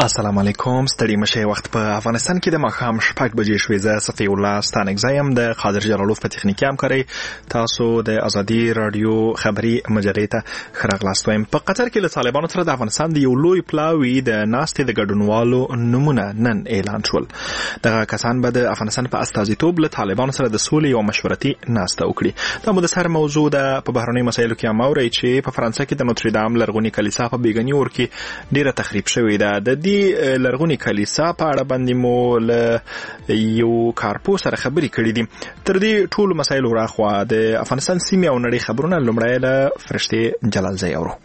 السلام علیکم. ستړي مشه. وخت په افغانستان کې د ماښام 6 بجې شوې. زه صفی الله ستانګزایم د قادر جلالوف په تخنیکی همکاري تاسو د ازادي رادیو خبری مجلې ته خراغلاست وایم. په قطر کې له طالبانو سره د افغانستان د یو لوی پلاوی د ناستې د ګډونوالو نمونه نن اعلان شول. دغه کسان به د افغانستان په استازیتوب له طالبانو سره د سولې او مشورتي ناسته وکړي. دا مدثر موضوع ده. په بهرنۍ مسایلو کې اموري چې په فرانسه کې د نوتردام لرغونی کلیسا په بیګنیور کې ډیره تخریب شوې ده. د دې لرغونی کلیسا په اړه باندې مو له یو کارپو سره خبرې کړې دي. تر دې ټول مسایل راخوا د افغانستان سیمه او نړۍ خبرونه لومړی له فرشته جلالزی اورو.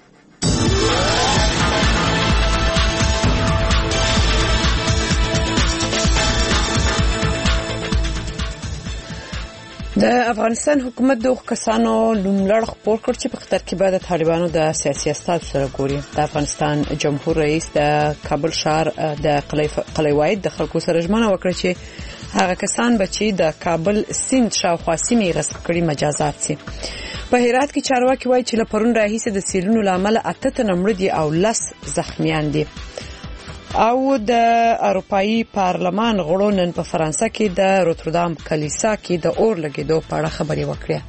د افغانستان حکومت د کسانو لومړی خبر کړ چې په قطر کې بعد د طالبانو د سیاسي استاد سره ګوري. د افغانستان جمهور رئیس د کابل شهر د قلعه واحد د خلکو سره ژمنه وکړه چې هغه کسان چې د کابل سیند شاوخوا سیمې غصب کړي مجازات شي. په هرات کې چارواکي وایي چې له پرون راهیسې د سیلونو لامل 8 تنه مړه دي او 10 زخمیان دي. او د اروپאי پارلمان غړو نن په فرانسه کې د روتردام کلیسا کې د اور لګیدو په اړه خبري وکړه.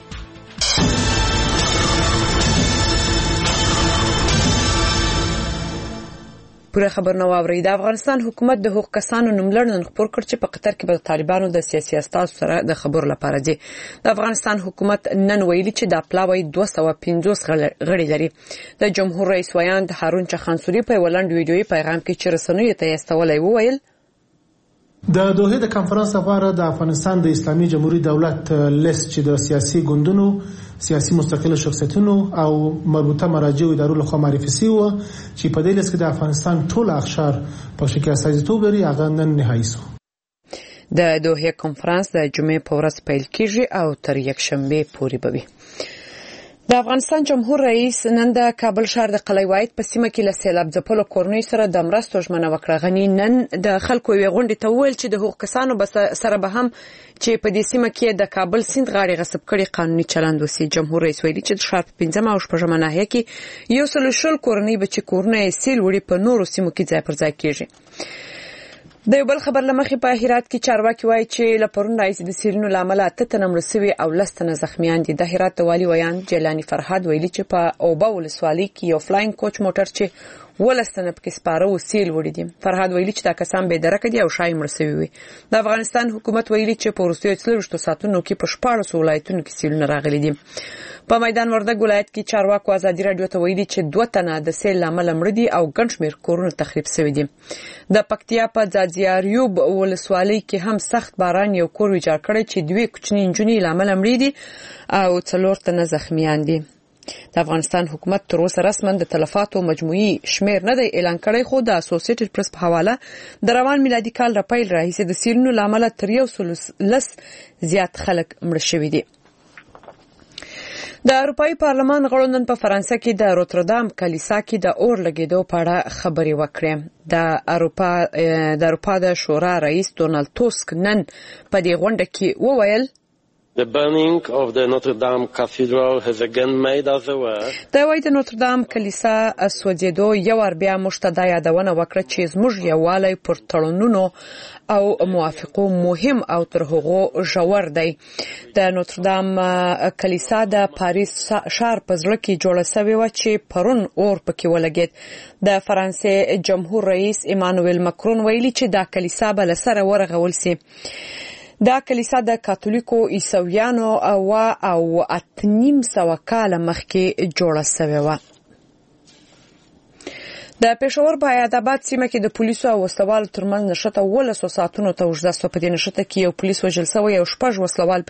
پوره خبر نو اوري. د افغانستان حکومت د حقوق کسانو نوملړ نن خبر کړ چې په قطر کې به طالبانو د سیاسي استاد سره د خبرو لپاره دي. د افغانستان حکومت نن ویلي چې د پلاوی 250 غړي لري. د جمهور رئیس ویاند هارون چخانسوري په ولند ویډیوي پیغام کې چې رسنیو ته استولای وویل د دوحه د کانفرنس لپاره د افغانستان د اسلامي جمهوریت دولت لیست چې د سیاسي ګوندونو، سیاسي مستقل شخصیتونو او مربوطه مراجع او ادارو لخوا معرفي شوی و چې په دې لیست کې د افغانستان ټول اقشار په شکل استازیتوب لري. هغه نن نهایی شو. د دوحه کانفرنس د جمعې په ورځ پیل کیږي او تر یکشنبه پورې به وي. د افغانستان جمهور رئیس نن د کابل شهر د قلعه واحد په سیمه کې له سیلاب ځپلو کورنۍ سره د مرستو ژمنه وکړه. غنی نن د خلکو یو غونډه ته ویل چې د حقوق کسانو سره به هم چې په دې سیمه کې د کابل سیند غاړي غصب کړي قانوني چلند وسی. جمهور رئیس ویلي چې د شهر په 15 او 16 ناحیه کې یو سل شل کورنۍ به چې کورنۍ سیل وړي په نورو سیمو کې ځای پر ځای کیږي. د یو بل خبر لمخې په هرات کې چارواکي وایي چې لپرون راځي د سیلونو لامل 8 تنه مړه شوي او 10 تنه زخمیان دي. د هرات والی ویان جیلانی فرهاد ویلي چې په اوبه ولسوالۍ کې یو فلاین کوچ موټر چې ولستنه پکې سپاره و سیل وړي دي. فرهاد ویلي چې دا کسان به درکه دي او شای مړه شوي وي. د افغانستان حکومت ویلي چې په وروستیو 24 ساعتونو کې په 14 ولایتونو کې سیلونه راغلي دي. په میدان وردګ ولایت کې چارواکو ازادي رادیو ته ویلي چې 2 تنه د سیل لامل مړه دي او ګڼ شمېر کورونه تخریب شوي دي. د پکتیا په ځاځیاریوب ولسوالۍ کې هم سخت باران یو کور ویجاړ کړی چې 2 کوچني نجونې لامل مړه دي او 4 تنه زخمیان دي. د افغانستان حکومت تر اوسه رسما د تلفاتو مجموعي شمیر نه دی اعلان کړی، خو د اسوسییټډ پریس په حواله د روان میلادي کال را پیل راهیسې د سیلونو لامل تر 130 زیات خلک مړه شوي دي. د اروپאי پارلمان غړو نن په فرانسه کې د روتردام کلیسا کې د اور لګیدو په اړه خبري وکړې. د اروپا د شورا رئیس ډونالد توسک نن په دې غونډه کې وویل The burning of the Notre Dame Cathedral has again made us aware. د وای د نوتردام کلیسا سوځېدو یو ور بیا مشته د یادونه وکړه چې زموږ یووالی پر تړونونو او موافقو مهم او تر هغو ژور دی. د نوتردام کلیسا د پاریس شهر په ځړ کې جوړه شوې و چې پرون اور پکې ولګید. د فرانسې جمهور رئیس ایمانوئل ماکرون ویلي چې دا کلیسا بل سره ورغول سي. دا کلیسا د کاتولیکو عیسویانو او 800 کال مخکې جوړه شوې و. د پېښور په حیدرآباد سیمه کې د پولیسو او وسلوالو ترمنځ نښته 12 ساعتونو ته اوږده شوه. په دې نښته کې یو پولیس وژل شوی او 6 وسلوال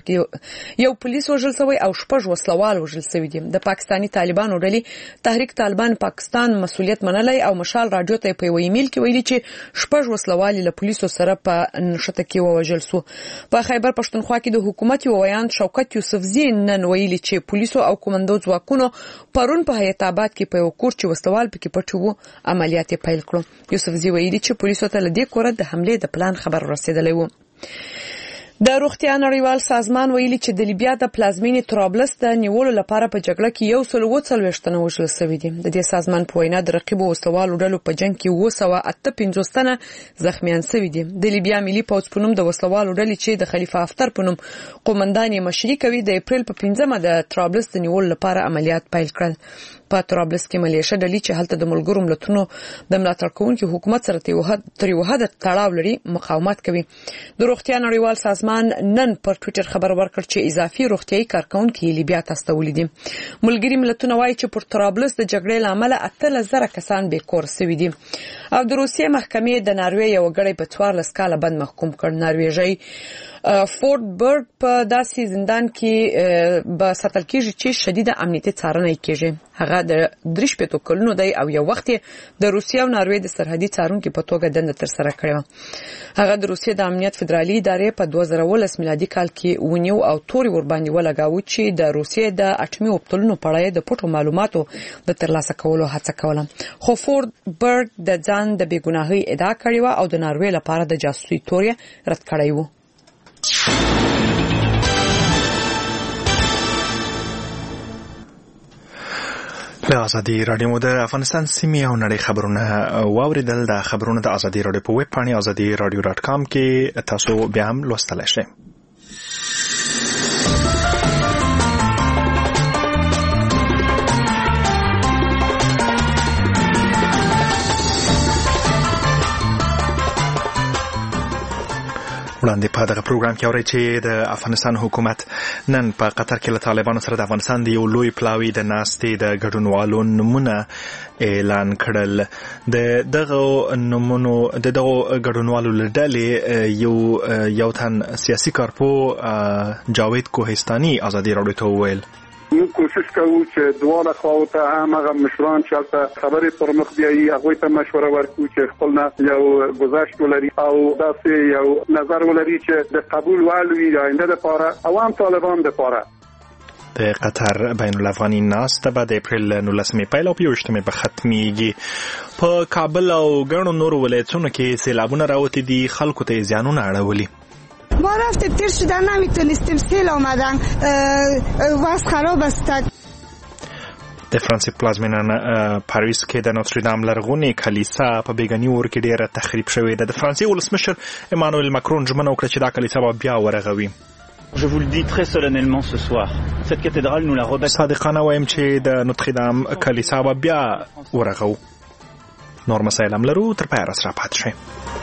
وژل شوي دي. د پاکستاني طالبانو ډلې تحریک طالبان پاکستان مسؤلیت منلی او مشال رادیو ته په یو ایمیل کې ویلي چې 6 وسلوال له پولیسو سره په نښته کې وژل شو. په خیبر پښتونخوا کې د حکومت ویاند شوکت یوسفزي نن ویلي چې پولیسو او کومندو ځواکونو پرون په حیدرآباد کې په یو کور چې وسلوال پکې پټ وو عملیات پیل کړو. یوسفزي ویلي چې پولیسو ته له دې کوره د حمله د پلان خبر رسیدلی و. د روغتیا نړیوال سازمان ویلي چې د لیبیا د پلازمینې طرابلس د نیولو لپاره په جګړه کې 140 تنه وژل شوي دي. د دې سازمان په وینا د رقیبو وسوالو ډلو په جنگ کې 258 تنه زخمیان شوي دي. د لیبیا ملي پوځ په نوم د وسوالو ډلې چې د خلیفه حفتر په نوم قومندان یې مشري کوي د اپریل په 15مه د طرابلس د نیولو لپاره عملیات پیل کړل. په طرابلس کې ملیشه ډلې چې هلته د ملګرو ملتونو د ملاتړ کوونکي حکومت سره تر یو حد تړاو لري مقاومت کوي. د روغتیا نړیوال سازمان نن پر ټوئیټر خبر ورکړ چې اضافي روغتيایي کارکونکي لیبیا ته استولي دي. ملګری ملتونه وایي چې پر طرابلس د جګړې لامل 8000 کسان بې کور شوي دي. او د روسیې محکمې د ناروې یو غړی په 14 کاله بند محکوم کړ. ناروېژي فورت برګ په داسې زندان کې به ساتل کېږي چې شدیده امنیتي څارنه کېږي. هغه د 3 کلونو دی او یو وخت د روسیې او ناروې د سرحدي څارونکو په توګه دنده تر سره کړې. هغه د روسیې د امنیت فدرالي ادارې په 2019 میلادي کال کې ونیو او توري ور باندې ولګاوه چې د روسیې د اټومي وسلو په اړه د پټو معلوماتو د ترلاسه کولو هڅه کوله. خو فورت برګ د ځان د بیګناهۍ ادعا کړې و او د ناروې لپاره د جاسوسي توري رد کړی و. د ازادي رادیو د افغانستان سیمې او نړۍ خبرونه واوریدل. د خبرونو د ازادي رادیو په ویب پاڼه azadiradio.com کې تاسو بیا هم لوستلای شئ. وړاندې په دغه پروګرام کې اورئ چې د افغانستان حکومت نن په قطر کې له طالبانو سره د افغانستان د یو لوی پلاوي د ناستې د ګډونوالو نومونه اعلان کړل. د دغه نومونو د دغه ګډونوالو له ډلې یو تن سیاسي کارپو جاوید کوهستاني ازادي راډیو ته وویل موږ کوشش کوو چې دواړه خواوته هم هغه مشران چې هلته خبرې پر مخ بیایي هغوی ته مشوره ورکړو چې خپل نه یو گذشت ولري او داسې یو نظر ولري چې د قبول وړ وي د آینده دپاره او هم طالبان دپاره. د قطر بین الافغاني ناسته به د اپریل 19 پیل او 21 به ختمیږي. په کابل او ګڼو نورو ولایتونو کې سیلابونه راوتي دي، خلکو ته زیانونه اړولي. ما رفتیم تیر شدن نمیتونستیم، سیل آمدن، وضع خراب است. د فرانسې پلازمینه پاریس کې د نوتردام لرغونې کلیسا په بیګني اور کې ډیره تخریب شوې ده. د فرانسې ولسمشر ایمانوئل ماکرون ژمنه وکړه چې دا کلیسا به بیا ورغوي. Je vous le dis très solennellement ce soir. Cette cathédrale nous la rebâtissons. صادقانه وایم چې د نوتردام کلیسا به بیا ورغو. نور مسایل هم لرو، تر پایه راسره پاتې شئ.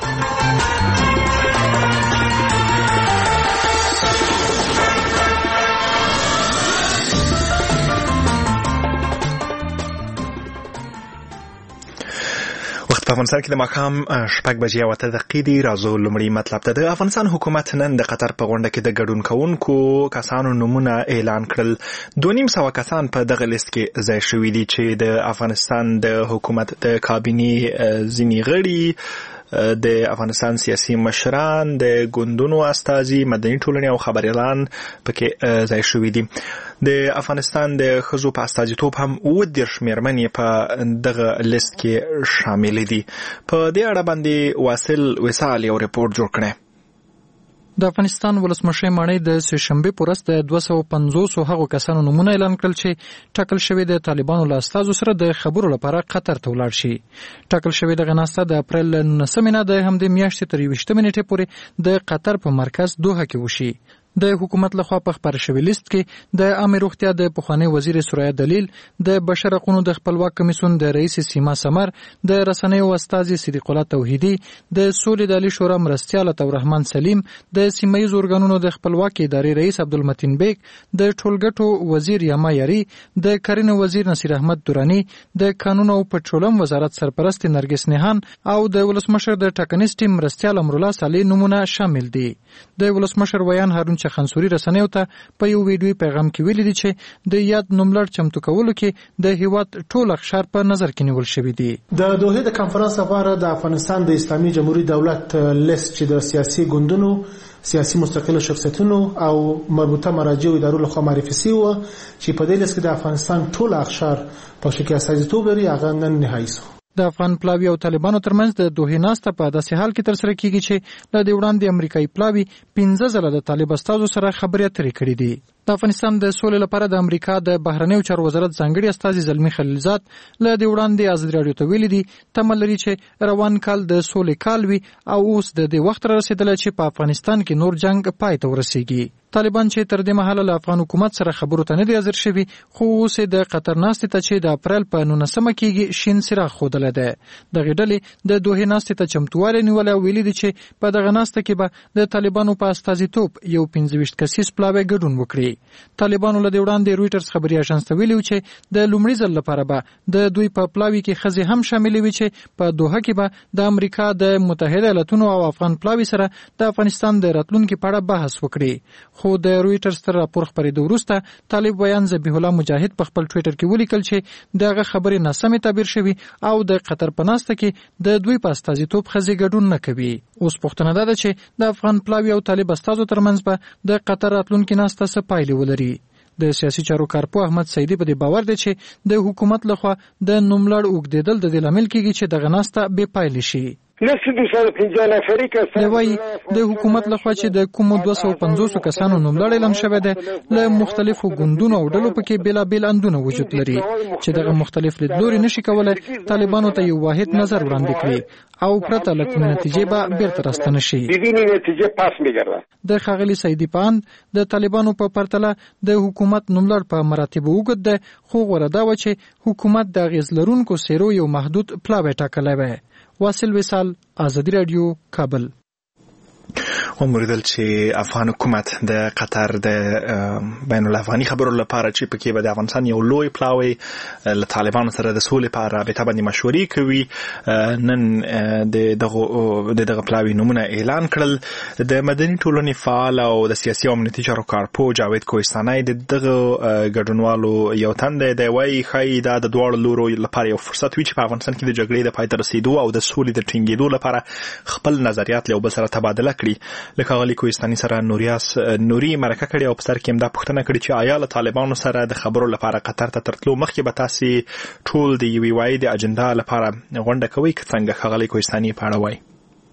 په افغانستان کې د ماښام 6:08 دي. راځو لومړی مطلب ته. د افغانستان حکومت نن د قطر په غونډه کې د ګډون کوونکو کسانو نومونه اعلان کړل. 200 کسان په دغه لیست کې ځای شوي دي چې د افغانستان د حکومت د کابینې ځینې غړي، د افغانستان سیاسي مشران، د ګوندونو استازي، مدني ټولنې او خبريالان پکې ځای شوي دي. د افغانستان د ښځو په استازیتوب هم 30 مېرمنې په دغه لیست کې شامل دي. په دې اړه باندې واصل وصال یو ریپورت جوړ کړی. د افغانستان ولسمشر ماڼۍ د سهشنبه پورس د 250 هغو کسانو نومونه اعلان کړل چې ټاکل شوی د طالبانو له استازو سره د خبرو لپاره قطر ته ولاړ شي. ټاکل شوی د غناسته د اپریل 9 د همدې میاشتې تر 20 نیټې پورې د قطر په مرکز دوحه کې وشي. د حکومت لخوا په خبر شوی لیست کې د عامه روغتیا د پخوانی وزیر سوریا دلیل، د بشر حقوقو د خپلواک کمیسیون د رئیس سیما سمر، د رسنیو استازي صدیق الله توحیدی، د سولې د عالی شورا مرستیال عطاالرحمن سلیم، د سیمایي ارګانونو د خپلواک ادارې رئیس عبدالمتین بیگ، د ټولګټو وزیر یما یاری، د کرنې وزیر نصیر احمد دورانی، د قانون او پټرولم وزارت سرپرست نرګس نهان او د ولسمشر د ټاکنیز ټیم مرستیال امرالله صالح نمونه شامل دي. د ولسمشر ویان هارون خنصوري رسنیو ته په یو ویډیو پیغام کې ویلي دي چې د یاد نوملړ چمتو کولو کې د هیواد ټول اقشار په نظر کې نیول شوی دي. د دوحه د کانفرنس لپاره د افغانستان د اسلامي جمهوریت دولت لیست چې د سیاسي ګوندونو، سیاسي مستقل شخصیتونو او مربوطه مراجع او ادارو لخوا معرفي شوی و چې په دې لیست کې د افغانستان ټول اقشار په شکل استازیتوب لري، هغه نن نهایی شو. د افغان پلاوی او طالبانو ترمنځ د دوه ناسته په داسې حال کې تر سره کیږي چې له دې وړاندې امریکایي پلاوی 15 ځله د طالب استازو سره خبرې اترې کړې دي. د افغانستان د سولې لپاره د امریکا د بهرنیو چارو وزارت ځانګړي استازي زلمی خلیلزاد له دې وړاندې ازادي راډیو ته ویلي دي تمه لري چې روان کال د سولې کال وي او اوس د دې وخت را رسیدلی چې په افغانستان کې نور جنگ پای ته ورسیږي. طالبان چې تر دې مهاله له افغان حکومت سره خبرو ته نه دي حاضر شوي خو اوس د قطر ناستې ته چې د اپریل په 19 کېږي شین څراغ ښودلی دی. دغې ډلې د دوحې ناستې ته چمتووالی نیولی او ویلي دي چې په دغه ناسته کې به د طالبانو په استازیتوب یو 15 کسیز پلاوی ګډون وکړي. طالبانو له دې وړاندې رویټرز خبري اژانس ته ویلي چې د لومړي ځل لپاره به د دوی په پلاوي کې ښځې هم شاملې وي چې په دوحه کې به د امریکا د متحده ایالاتونو او افغان پلاوي سره د افغانستان د راتلونکي په اړه بحث وکړي. خو د رویټرز تر راپور خپرېدو وروسته طالب ویان ذبیح الله مجاهد په خپل ټویټر کې ولیکل چې دغه خبرې ناسمې تعبیر شوي او د قطر په ناسته کې د دوی په استازیتوب ښځې ګډون نه کوي. اوس پوښتنه دا ده چې د افغان پلاوي او طالب استازو ترمنځ به د قطر راتلونکي ناسته څه پایلې ولري. د سیاسي چارو کارپوه احمد سعیدي په دې باور دی چې د حکومت لخوا د نوملړ اوږدېدل د دې لامل کېږي چې دغه ناسته بې پایلې شي. دوی د حکومت لخوا چې د کومو 250 کسانو نوملړ اعلان شوی دی له مختلفو ګوندونو او ډلو پکې بېلابېل اندونه وجود لري چې دغه مختلف لیدلوري نشي کولای طالبانو ته یو واحد نظر وړاندې کړي او پرته له کومې نتیجې به بیرته راستنه شي. د ښاغلي سعیدي پاند د طالبانو په پرتله د حکومت نوملړ په مراتبو اوږد دی خو غوره دا وه چې حکومت د اغېز لرونکو څېرو یو محدود پلاوی ټاکلی وی. واصل وصال، ازادي رادیو، کابل. وموریدل چې افغان حکومت د قطر د بین الافغاني خبرو لپاره چې پکې به د افغانستان یو لوی پلاوی له طالبانو سره د سولې په رابطه باندې مشورې کوي. نن د دغه پلاوی نومونه اعلان کړل. د مدني ټولنې فعال او د سیاسي او امنیتي چارو کارپوه جاوید کوهستاني د دغه ګډونوالو یو تن دی وایي ښایي دا د دواړو لورو لپاره یو فرصت وي چې په افغانستان کې د جګړې د پای ته رسیدو او د سولې د ټینګېدو لپاره خپل نظریات له یو بل سره تبادله کړي. لکه ښاغلي کوهستاني سره نوري مرکه کړې او په سر کې هم دا پوښتنه کړې چې آیا له طالبانو سره د خبرو لپاره قطر ته تر تلو مخکې به تاسې ټول د یوې واحدې اجنډا لپاره غونډه کوئ که څنګه؟ ښاغلي کوهستاني په اړه وایي.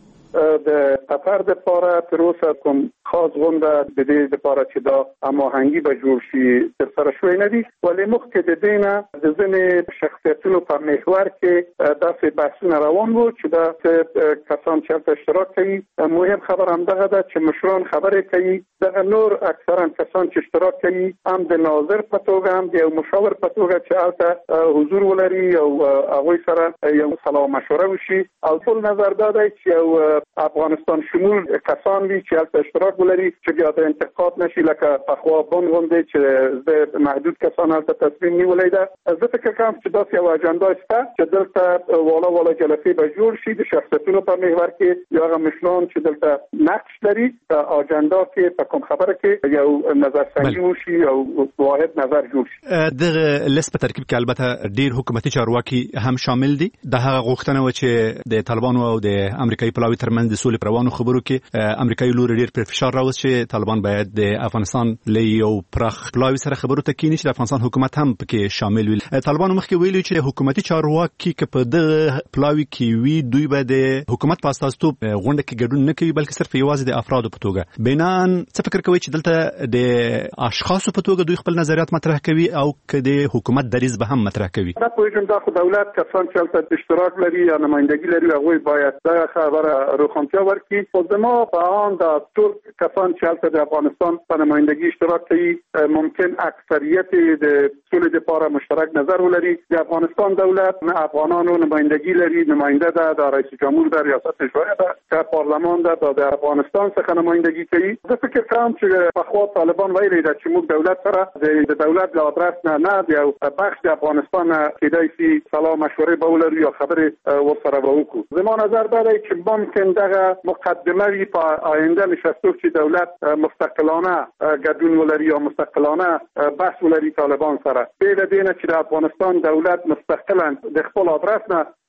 د قطر د لپاره تر اوسه کوم خاص غونډه د دې لپاره چې دا هماهنګي به جوړ شي تر سره شوی نه دي، ولې مخکې د دې نه د ځینې شخصیتونو په محور کې داسې بحثونه روان وو چې دا کسان چې هلته اشتراک کوي. مهم خبر همدغه ده چې مشران خبرې کوي، دغه نور اکثرا کسان چې اشتراک کوي هم د ناظر په توګه هم د یو مشاور په توګه چې هلته حضور ولري او هغوی سره یو سلا مشوره وشي. او ټول نظر دا دی چې یو افغانستان شمول کسان وي چې هلته اشتراک ولري چې بیا د انتقاد نشي لکه پخوا بون غوندې چې د محدود کسان هلته تصمیم نیولی ده. زه فکر کوم چې داسې یو اجنډا شته چې دلته والا جلسې به جوړ شي د شخصیتونو په محور کې یا هغه مشران چې دلته نقش لري په اجنډا کې په کوم خبره کې یو نظرسنجي وشي او واحد نظر جوړ شي. دغه لیست په ترکیب کې البته ډیر حکومتي چارواکي هم شامل دي. د هغه غوښتنه و چې د طالبانو او د امریکایي پلاوي ترمنځ د سولې پروانو خبرو کې امریکایي لور ډیر پر فشار راوست چې طالبان باید د افغانستان له یو پراخ پلاوي سره خبرو ته کینی چې د افغانستان حکومت هم پکې شامل وي. طالبانو مخکې ویلي چې حکومتي چارواکي که په دغه پلاوي کې وي دوی به د حکومت په استازیتوب غونډه کې ګډون نه کوي بلکې صرف یوازې د افرادو په توګه. بنان څه فکر کوي چې دلته د اشخاصو په توګه دوی خپل نظریات مطرح کوي او که د حکومت دریځ به هم مطرح کوي؟ دا پوهیږم دا خو دولت کسان چې هلته اشتراک لري یا نمایندګي لري هغوی باید دا خبره روښانتیا ورکړي. خو زما په آن دا ټول کسان چې هلته د افغانستان په نمایندګي اشتراک کوي ممکن اکثریت د سولې لپاره مشترک نظر ولري. د افغانستان دولت نه افغانانو نمایندګي لري، نماینده ده د رئیس جمهور د ریاست جمهوریت ده که پارلمان ده د افغانستان څخه نمایندګي کوي. زه فکر کوم چې پخوا طالبان ویلي ده چې موږ دولت سره د دولت له آدرس نه د یو بخش د افغانستان کېدای شي سلا مشورې به ولرو یا خبرې ورسره به وکړو. زما نظر دا دی چې ممکن دغه مقدمه وي په آینده نشستو چې دولت مستقلانه ګډون ولري یا مستقلانه بحث ولري طالبان سره. بې له دې نه چې د افغانستان دولت مستقلا د خپل آدرس نه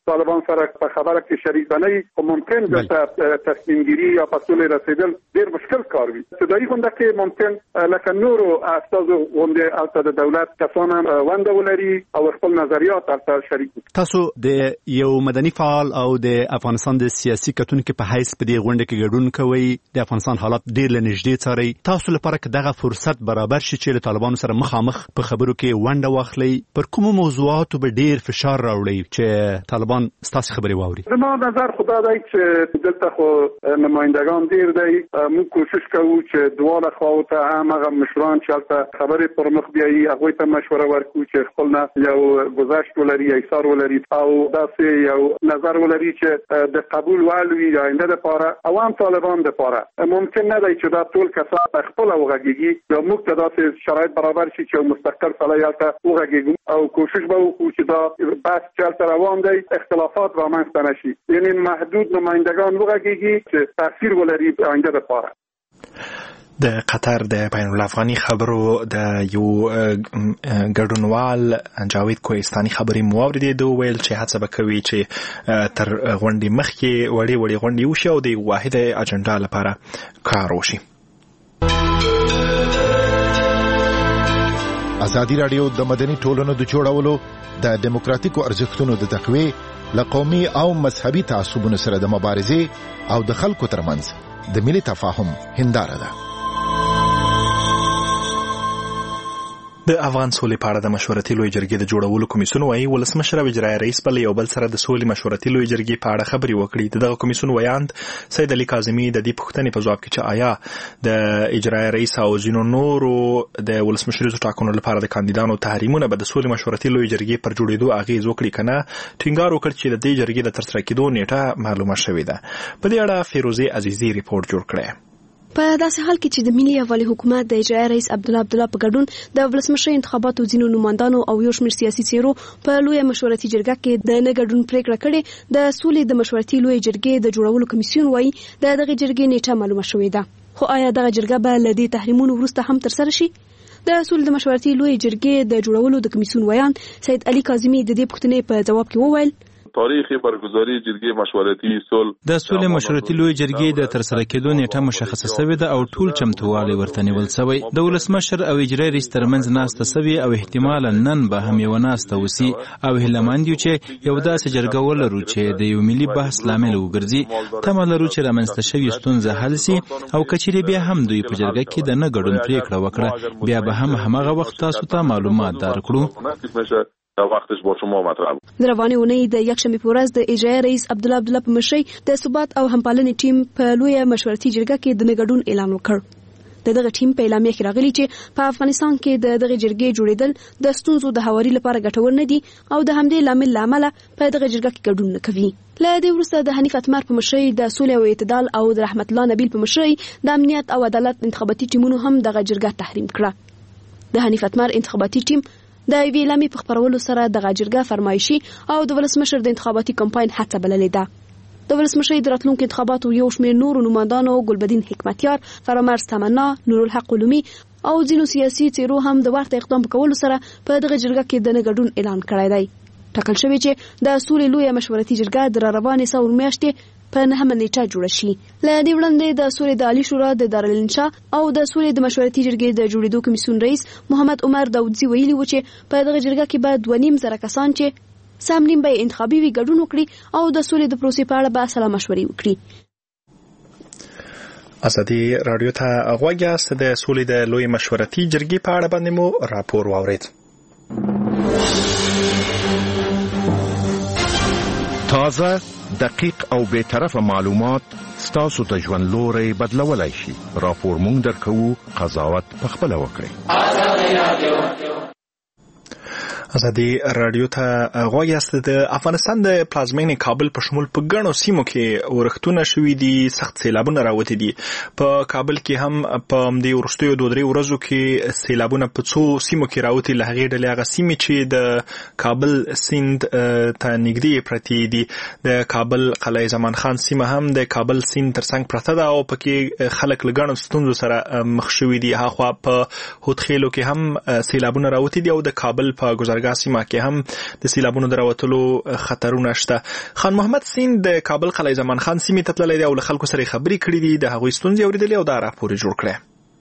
طالبان سره په خبره کې شریک نه وي ممکن د تصمیم گیری یا په سولې رسیدل ډیر مشکل کار وي صداي غونډه کې ممکن لکه نورو اساسو غونډه او د دولت کسان ونده ولري او خپل نظریات تر شریک تاسو د یو مدني فعال او د افغانستان د سیاسي کتونکو په حیث په دې غونډه کې ګډون کوي د افغانستان حالات ډیر لنږدې څاري تاسو لپاره که دغه فرصت برابر شي چې له طالبانو سره مخامخ په خبرو کې ونډه واخلي پر کوم موضوعاتو به ډیر فشار راوړي چې طالبان ستاسو خبرې واوري زما نظر خدا دی چې دلته خو نمائندگان ډیر دی موږ کوشش کوو چې دواړه خواوته هم هغه مشران چې خبرې پر مخ بیایي هغه ته مشوره ورکړو چې خپل نه یو گذشت ولري ایثار ولري او داسې یو نظر ولري چې د قبول والوي آینده لپاره عوام طالبان لپاره ممکن نه دی چې دا ټول کسان خپل وغږیږي یا موږ ته داسې شرایط برابر شي چې مستقل صلاحیت وغږیږو او کوشش به وکړو چې دا بحث چلته روان دی اختلافات رامنځته نشي یعنی محدود نمائندگان وغږیږي چې تاثیر ولري آینده لپاره د قطر د بین الافغاني خبرو د یو ګډونوال جاوید کوهستاني خبرې مو اوریدې دوه ویل چې هڅه وکوي چې تر غونډې مخکې وړي غونډې وشي او د واحده اجنډا لپاره کار وشي. ازادي راډیو د مدني ټولنو د جوړولو د دیموکراتیکو ارزښتونو د تقویې لقومي او مذهبي تعصبونو سره د مبارزې او د خلکو ترمنځ د ملي تفاهم هنداره ده. د افغان سولې په اړه د مشورتي لوی جرګې د جوړولو کمیسیون وايي ولسمشر او اجرایي رئیس په یو بل سره د سولې مشورتي لوی جرګې په اړه خبرې وکړي. دغه کمیسیون ویاند سید علي کاظمي د دې پوښتنې په جواب کې چې آیا د اجرایي رئیس او ځینو نورو د ولسمشریزو ټاکنو لپاره د کاندیدانو تحریمونه به د سولې مشورتي لوی جرګې پر جوړېدو اغیز وکړي کنه ټینګار وکړ چې د دې جرګې د ترسره کېدو نیټه معلومه شوې ده. په دې اړه فیروزه عزیزی ریپورت جوړ کړی. په داسې حال کې چې د ملي یووالي حکومت د اجرایي رئیس عبدالله په ګډون د ولسمشر انتخاباتو ځینو نمائندانو او یو شمېر سیاسي څیرو په لوی مشورتي جرګه کې د نه ګډون پریکړه کړې د سولې د مشورتي لوی جرګې د جوړولو کمیسیون وايي د دغه جرګې نیټه معلومه شوې ده. خو آیا دغه جرګه به له دې تحریمونو وروسته هم ترسره شي؟ د سولې د مشورتي لوی جرګې د جوړولو د کمیسیون ویان سید علي کاظمي د دې پوښتنې په جواب کې وویل تاریخي برگزاری جرګې مشورتي د سولې مشورتي لوی جرګې د ترسره کېدو نیټه مشخصه شوې ده او ټول چمتووالی ورته نیول شوی. د ولسمشر او اجرایي رئیس ترمنځ ناسته شوې او احتمالاً نن به هم یو ناسته وسی او هیلهمند یو چې یو داسې جرګه ولرو چې د یو ملي بحث لامل وګرځي. تمه لرو چې رامنځته شوې ستونزه حل شي او کچېرې بیا هم دوی په جرګه کې د نه ګډون پریکړه وکړه بیا به هم همغه وخت تاسو ته معلومات درکړو. دا وختش با شما مطرح بود. د روانې اونۍ د یکشنبې په ورځ د اجرایي رئیس عبدالله په مشرۍ د ثبات او همپالنې ټیم په لویه مشورتي جرګه کې د نه ګډون اعلان وکړ. دغه ټیم په اعلامیه کې راغلی چې په افغانستان کې دغه جرګې جوړېدل د ستونزو د هواري لپاره ګټور نه دي او د همدې لامل په دغه جرګه کې ګډون نه کوي. له دې وروسته د حنیف اتمر په مشرۍ د سولې او اعتدال او د رحمت الله نبیل په مشرۍ د امنیت او عدالت انتخاباتي ټیمونو هم دغه جرګه تحریم کړه. د حنیف اتمر انتخاباتي ټیم د وی اعلامیې په خبرولو سره د جرګه فرمایشي او د ولسمشر د انتخاباتي کمپاین هڅه بللې ده. د ولسمشر د راتلونکو انتخاباتو یو شمېر نورو نمائندانو ګلبدین حکمتیار، فرامرز تمنا، نورالحق علومي او ځینو سیاسي څیرو هم د ورته اقدام کولو سره په دغه جرګه کې د نه ګډون اعلان کړی دی. ټاکل شوی چې د سولې لویه مشورتي جرګه د روانې څلور میاشتې په 9 نیټه جوړه شي. له دې وړاندې د سولې د عالی شورا د دارالانشا او د سولې د مشورتي جرګې د جوړېدو کمیسیون رئیس محمد عمر داودزی ویلي و چې په دغه جرګه کې به 2.5 کسان چې سامنیم به انتخابي وي ګډون وکړي او د سولې د پروسې په اړه به سلا مشورې وکړي. ازادي رادیو ته غوږ یاست. د سولې د لوی مشورتي جرګې په اړه باندې مو راپور واورید. تازه، دقیق او بی‌طرفه معلومات ستاسو ته ژوند لوري بدلولای شي. راپور مونږ درکوو، قضاوت پخپله وکړئ. ازادي رادیو ته غوږ یاست. د افغانستان د پلازمینې کابل په شمول په ګڼو سیمو کې ورښتونه شوي دي، سخت سیلابونه راوتي دي. په کابل کې هم په دې وروستیو 2-3 ورځو کې سیلابونه په څو سیمو کې راوتي. له هغې ډلې هغه سیمې چې د کابل سیند ته نږدې پرتې دي. د کابل قلعه زمان خان سیمه هم د کابل سیند ترڅنګ پرته ده او پکې خلک له ګڼو ستونزو سره مخ شوي دي. هاخوا په هوتخیلو کې هم سیلابونه راوتي دي او د کابل په ګذرګاه دغه سیمه کې هم د سیلابونو دراوتلو خطرونه شته. خان محمد سین د کابل قلعه زمان خان سیمې ته تللی دی او له خلکو سره خبرې کړې دي، د هغوی ستونزې اورېدلې او دا راپور جوړ کړی.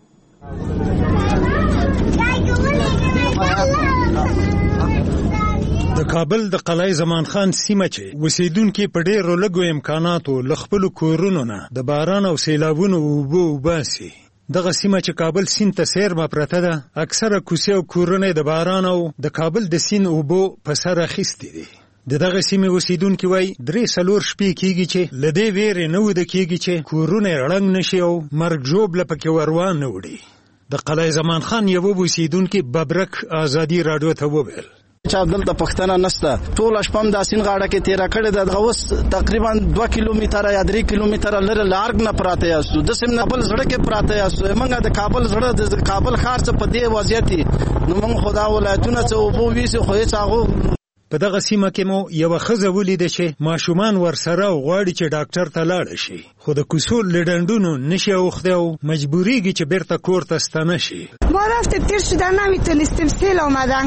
د کابل د قلعه زمان خان سیمه چې اوسیدونکو په ډېرو لږو امکاناتو له خپلو کورونو نه د باران او سیلابونو اوبه وباسي. دغه سیمه چې کابل سیند ته څیرمه پرته ده، اکثره کوڅې او کورونه د باران او د کابل د سیند اوبو په سر اخیستې دي. دغه سیمې اوسیدونکو وایي 3-4 شپې کېږي چې له دې ویرې نه وده کېږي چې کورونه ړنګ نشي او مرګ ژوبله پکې وروان نه وړي. د قلعه زمان خان یو اوسیدونکو ببرک آزادي راډیو ته وویل چې دلته پښتنه نشته، ټول شپم د سین غاړه کې تیر کړی د غوس تقریبا 2 کیلومتره یا 3 کیلومتره لره لارګ نه پراته یاسو د سیم نه بل زړه کې پراته یاسو. موږ د کابل زړه د کابل ښار څخه په دې وضعیت نو موږ خدا ولایتونه څه وبو ویسي خو هیڅ هغه. په دغه سیمه کې مو یو خزه ولیده چې ماشومان ورسره غواړي چې ډاکټر ته لاړ شي، خو د کوسول لډندونو نشي اوخته او مجبوریږي چې بیرته کور ته ستنه شي. ما رفتیم تیر شدن نمیتونستیم، سیل آمدن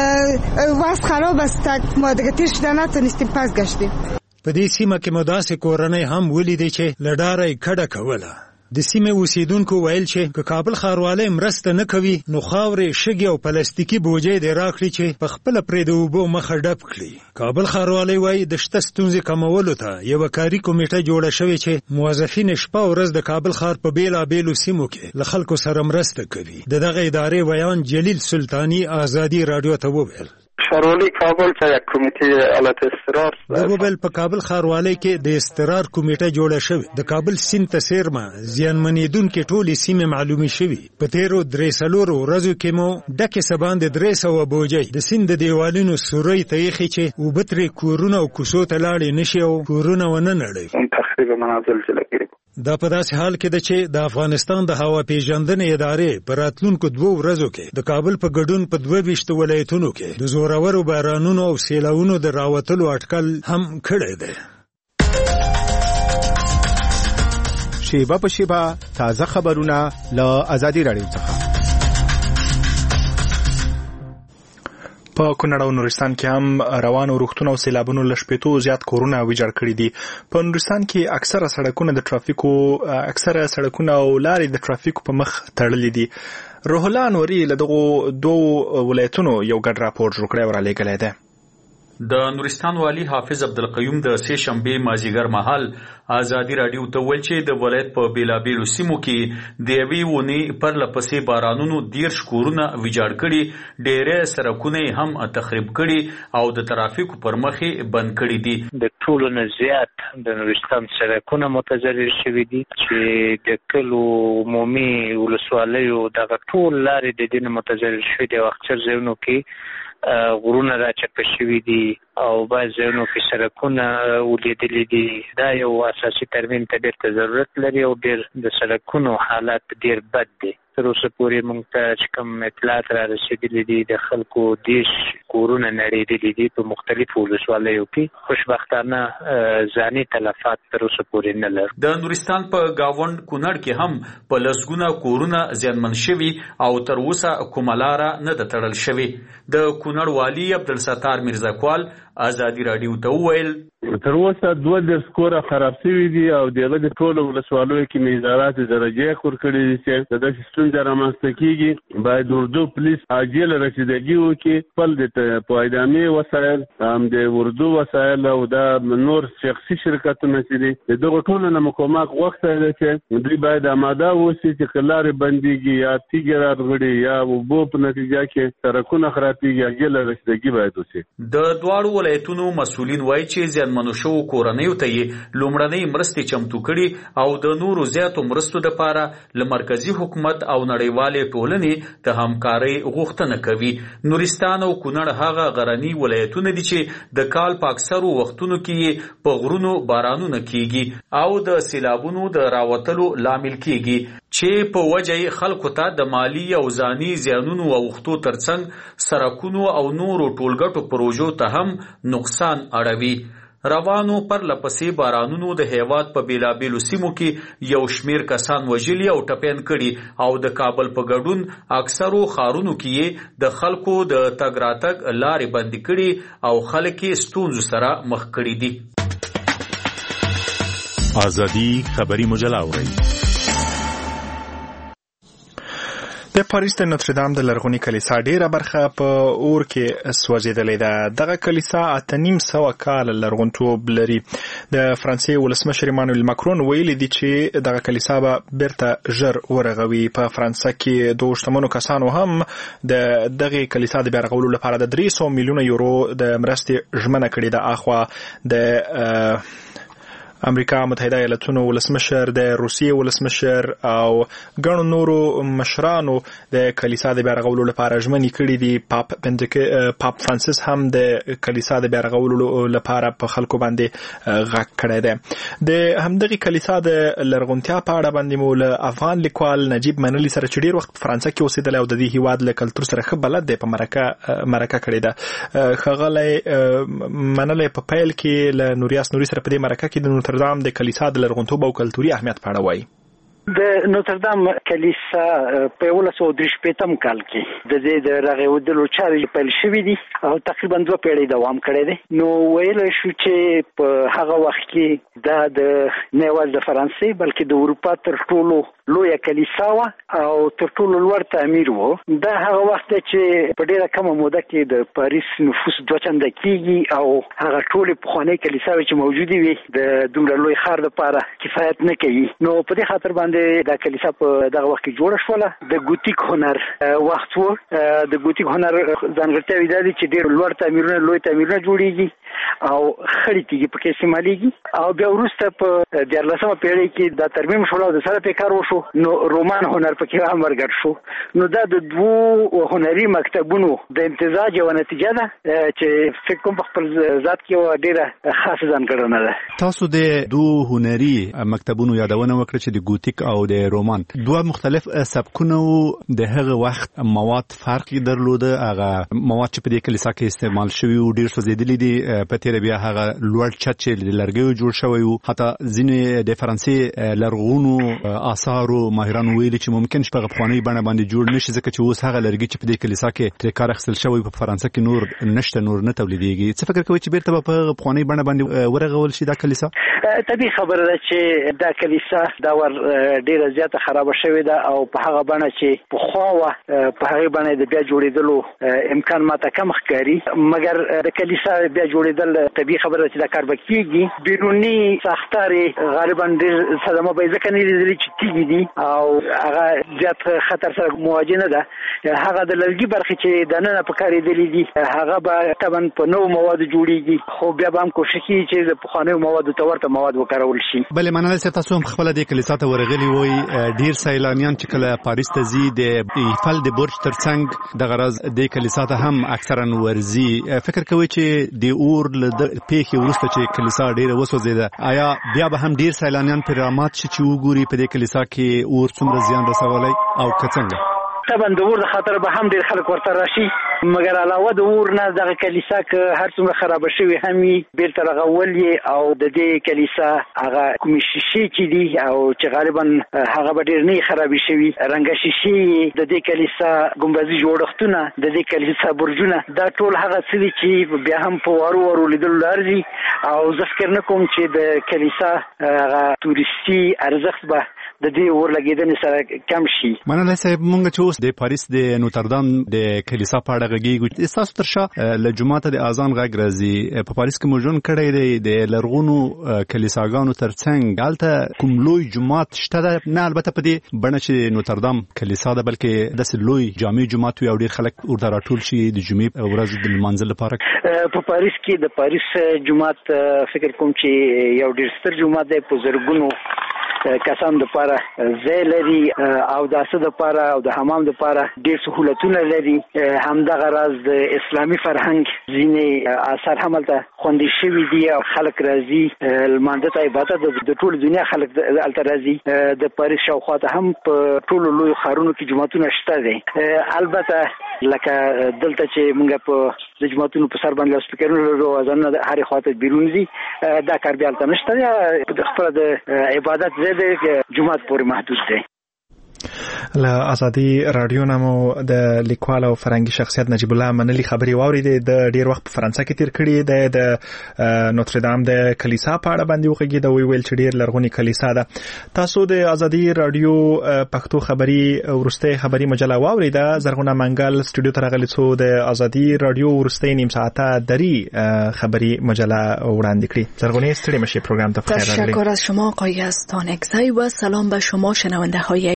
وضع خراب است، ما دیگه تیر شدن نتونستیم پس گشتیم. په دې سیمه کې مو داسې کورنۍ هم ولیده چې لډاره یې کډه کوله. د سیمې اوسیدونکو ویل چې که کابل ښاروالۍ مرسته نه کوي نو خاورې، شګې او پلاستیکي بوجۍ دې راکړي چې په خپله پرې د اوبو مخه ډب کړي. کابل ښاروالۍ وایي د شته ستونزې کمولو ته یوه کاري کمیټه جوړه شوې چې موظفین شپه او ورځ د کابل ښار په بېلابېلو سیمو کې له خلکو سره مرسته کوي. د دغه ادارې ویان جلیل سلطاني آزادي راډیو ته وویل ښاروالۍ کابل ته یک کمیټې حالت استقرار د وبل په کابل ښاروالۍ کې د استقرار کمیټه جوړه شوې. د کابل سیند ته څیرمه زیانمنېدونکې ټولې سیمې معلومې شوې. په تیرو 3-4 ورځو کې مو ډکې سباندې 300 بوجۍ د سیند د دیوالونو سورۍ ته ایښي چې اوبه ترې کورونه او کوڅو ته لاړې نشي او کورونه ونه نړوي. تخریب منازل جلګي دا په داسې حال کې ده چې د افغانستان د هوا پیژندنې ادارې په راتلونکو 2 ورځو کې د کابل په ګډون په 22 ولایتونو کې د زورورو بارانونو او سیلاونو د راوتلو اټکل هم کړی دی. شیبه په شیبه تازه خبرونه له آزادي راډیو څخه. په کونړ او نورستان کې هم روانو روغتون او سیلابونو له 80 زیات کورونه ویجاړ کړي دي. په نورستان کې اکثره سړکونه او لارې د ټرافیکو په مخ تړلې دي. روح الله انوري له دغه 2 ولایتونو یو ګډ راپور جوړ کړی او رالیږلی دی. د نورستان والی حافظ عبدالقیوم د سه شنبه مازیګر مهال آزادی رادیو ته ویل چې د ولایت په بیلابیلو سیمو کې د یوې ونې پرله پسې بارانونو 13 کورونه ویجاړ کړي، ډېرې سړکونه هم تخریب کړي او د ترافیکو پر مخې بند کړي دي. د ټولو نه زیات د نورستان سړکونه متضرر شوي دي چې د کلو عمومي ولسوالیو دغه ټول لارې د دې متضرر شوي دي او اکثر ځایونو کې غرونه راچپه شوي دي او بعض ځایونو کې سړکونه ولیدلي دي. دا یو اساسي ترمیم ته ډېر ضرورت لري او ډېر د سړکونو حالات ډېر بد دي. تر اوسه پورې موږ ته چې کوم اطلاعات را رسېدلي دي د خلکو 10 کورونه نړېدلي دي په مختلفو ولسوالیو کې. خوشبختانه ځاني تلفات تر اوسه پورې نه لرو. د نورستان په گاوند کونړ کې هم په لسګونه کورونه زیانمن شوي او تر اوسه کومه لاره نه ده تړل شوې. د کونړ والی عبدالستار میرزاکوال آزادی رادیو ته وویل تر اوسه 2 کوره خراب شوي دي او دغه د ټولو ولسوالیو کې مېزارات درجه خور کړي دي چې د ستونزې رامنځته کیږي. باید اردو پولیس عاجل رسیدګي وکړي، خپل د پایدامي وسایل هم د اردو وسایل او د نور شخصي شرکتونه چې دي دغه ټولو نه مکمل وخت دی چې دوی باید آماده اوسي چې کلارې بنديږي یا تیګر راغړي یا وبو په نتیجه کې سړکونه خرابېږي. عاجل رسیدګي باید وشي. د دواړو ولایتونو مسؤلین وایي چې زیانمنو شو کورنیو ته یې لومړنۍ مرستې چمتو کړي او د نورو زیاتو مرستو لپاره له مرکزی حکومت او نړیوالې ټولنې ته همکارۍ غوښتنه کوي. نورستان او کونړ هغه غرنی ولایتونه دي چې د کال په اکثرو وختونو کې په غرونو بارانونه کیږي او د سیلابونو د راوتلو لامل کیږي چې په وجه خلکو ته د مالی او ځاني زیانونو او وختو ترڅنګ سرکونو او نورو ټولګټو پروژو ته هم نقصان اړوي. روانو پر لپسې بارانونو د هیواد په بیلابیلو سیمو کې یو شمیر کسان وژلي او ټپیان کړي او د کابل په ګډون اکثرو ښارونو کې د خلکو د تګ راتګ لارې بندي کړي او خلک یې ستونزو سره مخ کړي دي. ازادي خبری مجله اورئ. د پاریس د نوتردام د لرغونی کلیسا ډیره برخه په اور کې سوځېدلې ده. دغه کلیسا 800 کال لرغونتوب لري. د فرانسې ولسمشر ایمانوئل ماکرون ویلي دی چې دغه کلیسا به بیرته ژر ورغوي. په فرانسه کې د شتمنو کسانو هم د دغه کلیسا د بیا رغولو لپاره د 300 میلیونه یورو د مرستې ژمنه کړې ده. اخوا د امریکا متحده ایالاتونو ولسمشر، د روسیې ولسمشر او ګڼو نورو مشرانو د کلیسا د بیا رغولو لپاره ژمنې کړې دي. پاپ فرانسیس هم د کلیسا د بیا رغولو لپاره په خلکو باندې غږ کړی دی. د همدغه کلیسا د لرغونتیا په اړه باندې مو له افغان لیکوال نجیب منلي سره چې ډیر وخت فرانسه کې اوسېدلی او د دې هیواد له کلتور سره ښه بلد دی په مرکه کړې ده. ښاغلی منلی په پیل کې له نوریاس نوري سره په دې مرکه کې د نوتردام د کلیسا د لرغونتوب او کلتوري اهمیت په اړه وایي. د نوتردام کلیسا په 1983 کال کې د دې د رغېدلو چارې پیل شوې دي او تقریبا 2 پیړۍ دوام کړی دی. نو ویل شو چې په هغه وخت کې دا د نه یوازې د فرانسې بلکې د اروپا تر ټولو لویه کلیسا وه او تر ټولو لوړ تعمیر و. دا هغه وخت چې په ډېره کمه موده کې د پاریس نفوس 2 چنده کېږي او هغه ټولې پخوانۍ کلیساوې چې موجودې وي د دومره لوی ښار دپاره کفایت نه کوي. نو په دې خاطر باندې دا کلیسا په دغه وخت کې جوړه شوله. د ګوتیک هنر وخت و. د ګوتیک هنر ځانګړتیاوې دا دي چې ډېر لوړ تعمیرونه لوی تعمیرونه جوړېږي او خړې تیږې پکې استعمالیږي او بیا وروسته په 14مه پیړۍ کې دا ترمیم شول او د سره پیکار وشو. نو رومان هنر پکې هم ورګډ شو. نو دا د 2 هنري مکتبونو د امتزاج یوه نتیجه ده چې فکر کوم په خپل ذات کې یوه ډېره خاصه ځانګړنه ده. تاسو د 2 هنري مکتبونو یادونه وکړه چې د ګوتیک او د رومان 2 مختلف سبکونه د هغه وخت مواد فرق درلوده. هغه مواد چې په دې کلیسا کې استعمال شوي او ډېر سوځېدلي دي. په تیر بیا هغه لوړ چت چې د لرګیو جوړ شوی او حتی ځینې د فرانسې لرغونو آثارو ماهرانو ویلي چې ممکن شپه غفخواني بڼه باندې جوړ نشي ځکه چې اوس هغه لرګي چې په دې کلیسا کې تر کار اخیستل شوی په فرانسه کې نور نشته، نور نه تولیدېږي. څه فکر کوئ چې بیرته به په غفخواني بڼه باندې ورغول شي دا کلیسا؟ طبیعي خبره ده چې دا کلیسا دا ور ډیره زیاته خرابه شوې ده او په هغه بڼه چې پخوا وه په هغې بڼه د بیا جوړېدلو امکان ماته کم ښکاري. مګر د کلیسا بیا جوړېدل طبیعي خبره ده چې دا کار به کېږي. بیروني ساختار یې غالبا ډېر صدمه به یې ځکه نه لیدلي چې تیږې دي او هغه زیات خطر سره مواجه نه ده. هغه د لرګي برخې چې دننه په کارېدلي دي هغه به طبعا په نوو موادو جوړېږي، خو بیا به هم کوشش کېږي چې د پخوانیو موادو ته ورته مواد وکارول شي. بلې مننه صاحب، تاسو هم خپله دې کلیسا ته ورغلي وئ. ډېر سیلانیان چې کله پاریس ته ځي د ایفل د برج تر څنګ دغه راز دې کلیسا ته هم اکثرا ورځي. فکر کوئ چې د اور له پیښې وروسته چې کلیسا ډېره وسوځېده آیا بیا به هم ډېر سیلانیان پرې رامات شي چې وګوري په دې کلیسا کې اور څومره زیان رسولی او که څنګه؟ طبعا د اور د خاطر به هم ډېر خلک ورته راشي، مګر علاوه د اور نه دغه کلیسا که هر څومره خرابه شوي هم وي بیرته رغول یې او د دې کلیسا هغه کومې شیشې چې دي او چې غالبا هغه به ډېر نه خرابې شوي رنګه شیشې د دې کلیسا ګمبزي جوړښتونه د دې کلیسا برجونه دا ټول هغه څه دي چې بیا هم په وارو وارو لیدلو لارځي او زه فکر نه کوم چې د کلیسا هغه تورستي ارزښت به د دې اور لګېدنې سره کم شي. مننه صاحب، مونږ چې اوس د پاریس د نوتردام د کلیسا په اړه غږیږو، ستاسو تر شا له جوماته د اذان غږ راځي. په پاریس کې مو ژوند کړی دی، د لرغونو کلیساګانو تر څنګ هلته کوم لوی جومات شته ده؟ نه البته په دې بڼه چې نوتردام کلیسا ده، بلکې داسې لوی جامع جومات وي او ډېر خلک ورته راټول شي د جمعې ورځ د لمانځه لپاره. په پاریس کې د پاریس جومات فکر کوم چې یو ډېر ستر جومات دی، په زرګونو کسان د لپاره ځای لري او د اسد لپاره او د حمام لپاره ډېر سہولتونه لري. همدغه راز د اسلامي فرهنګ ځینې اثار هم هلته خوندي شوي دي او خلک راځي لمانځه ته عبادت د ټول دنیا خلک هلته راځي. د پاریس شاوخوا ته هم په ټولو لویو ښارونو کې جوماتونه شته دي. البته لکه دلته چې موږ په د جوماتونو په سر باندې سپیکرونه لرو اذانونه هرې خوا ته بیرون ځي دا کار بیا هلته نشته دی. خپله د عبادت ځای دی جومات پورې محدود دی. له ازادي رادیو نامو د لیکوال او فرهنګي شخصیت نجیب الله منلی خبري واورېدې. د ډیر وخت په فرانسه کې تیر کړی دی. د نوتردام د کلیسا په اړه باندې وغږېد او ویل چې ډیر لرغونی کلیسا ده. تاسو د ازادي رادیو پښتو خبري ورسته خبري مجله واورېده. زرغونه منګل استودیو ته راغلی څو د ازادي رادیو ورسته نیم ساعته دری خبري مجله وړاندې کړې. زرغونه ستړي مشه پروګرام ته بخیر راغلی. تشکر از شما آقای استانکزی و سلام به شما شنونده های